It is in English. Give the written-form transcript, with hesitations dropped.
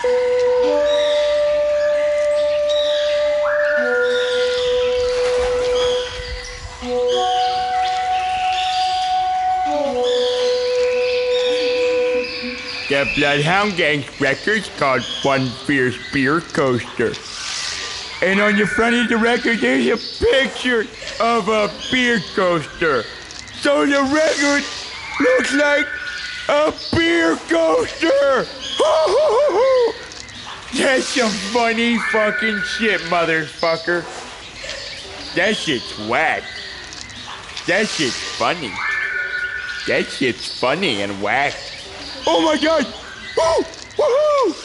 The Bloodhound Gang's record's called One Fierce Beer Coaster. And on the front of the record, there's a picture of a beer coaster. So the record looks like a beer coaster. That's some funny fucking shit, motherfucker. That shit's whack. That shit's funny. That shit's funny and whack. Oh my god! Woo! Woohoo!